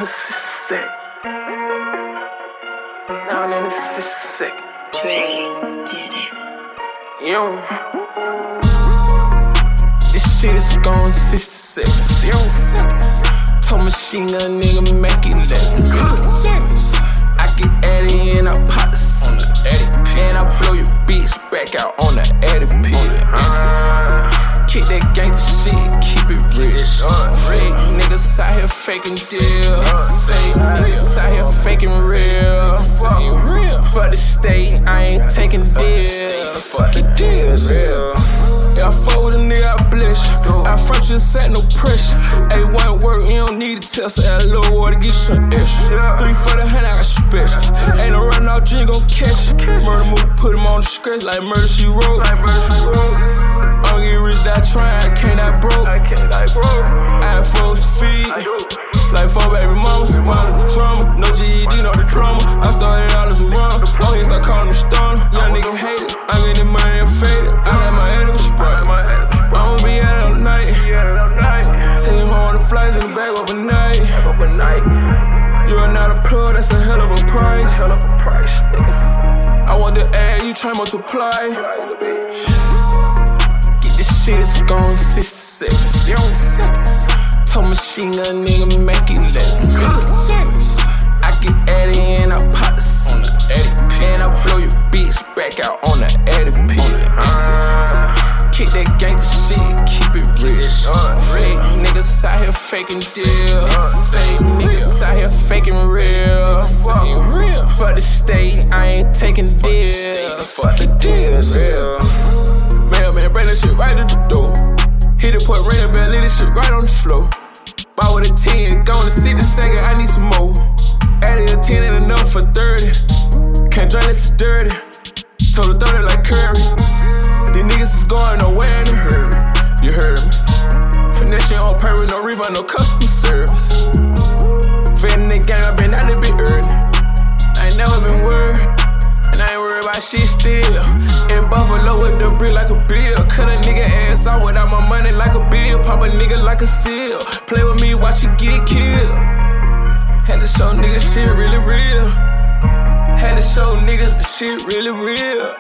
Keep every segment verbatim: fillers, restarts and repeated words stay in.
sick. Down in the sick. Dre did it. Yo. This shit is gone sixty seconds. Zero seconds. Told machine a nigga make it lemons. I get Addy and I pop the on the Addy. And I blow your bitch back out on the Addy pill. Uh, kick that gangsta shit, keep it real. Fake niggas out here faking deal. Say niggas out here faking real. Say real. Fuck the state, I ain't taking deals. Fuck the deals. Yeah, I fuck with a nigga, I bless you. I front you, set no pressure. A one work, you don't need a test. So add a little water, get you some extra. Three for the hand, I got specials. Ain't no run out, you ain't gon' catch it. Murder move, put him on the scratch like murder she wrote. I don't get rich, that trying, I can't that broke. I had froze feet, like four baby mamas. Mama the drama, no G E D, no diploma. I started all this wrong. Long as I call him stoner. Young nigga hate it, I'm getting money and faded. I had my head in the sprite. I'ma be at it all night. Take him home on the flights in the bag overnight. You are not a plug, that's a hell of a price. I want the air, you try multiply. Get this shit, it's gone sixty seconds. Zero seconds. Told machine a nigga make it lemons. I get Addy and I pop the on the Addy. And I blow your bitch back out on the Addy pill. Uh, kick that gangsta shit, keep it real. Fake niggas out here faking deal. Say niggas out here faking real. Say real. Fuck the state, I ain't taking deals. Fuck the deals. Man, man, bring that shit right to the door. Hit it, put rain bell, leave this shit right on the floor. Bought with a ten, gone to see the second, I need some more. Added a ten ain't enough for thirty. Can't drink this is dirty. Told her thirty like Curry. These niggas is going nowhere in a hurry. You heard me. Finessing on purpose, no refund, no customer service. Fitting the game, I been out a bit early. I ain't never been worried. And I ain't worried about shit still. In Buffalo with the brick like a bill. Cut a nigga ass out without my money like a bill. Pop a nigga like a seal. Play with me, watch you get killed. Had to show nigga shit really real. Had to show nigga the shit really real.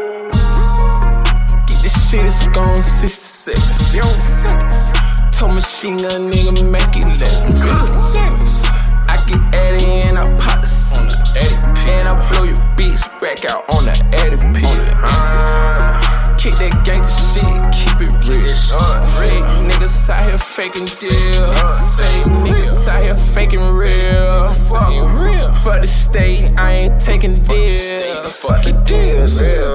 Get this shit, it's gone sixty seconds. Zero seconds. Told machine a nigga make it lemons. I get Addy and I pop the on the Addy. And I blow your bitch back out on the Addy pill. Uh, kick that gangsta shit, keep it real. Fake niggas out here faking deal. Say niggas out here faking real. Say real. Fuck the state, I ain't taking deals. Fuck the deals.